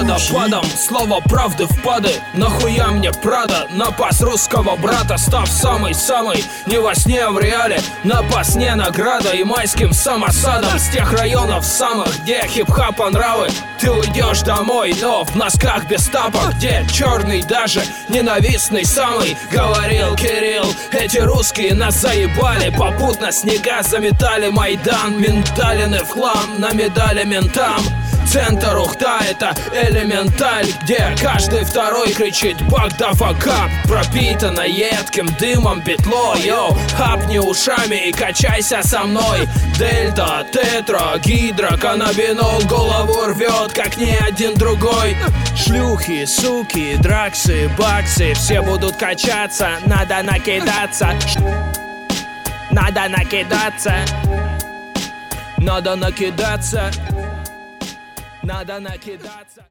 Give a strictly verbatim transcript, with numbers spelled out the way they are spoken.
водопадом. Слово правды впады, нахуя мне Прада? Напас русского брата, став самый-самый. Не во сне, а в реале, напас не награда. И майским самосадом с тех районов самых, где хип-хапа нравы. Ты уйдешь домой, но в носках без тапок, где черный даже ненавистный самый. Говорил Кирилл, эти русские нас заебали. Попутно снега заметали Майдан. Менталины в хлам, на медали ментам. Центр Ухта — это элементаль, где каждый второй кричит «Бак да факап». Пропитано едким дымом петло. Йоу, хапни ушами и качайся со мной. Дельта, тетра, гидро, каннабинол голову рвет, как ни один другой. Шлюхи, суки, драксы, баксы, все будут качаться. Надо накидаться. Надо накидаться. Надо накидаться. Надо накидаться.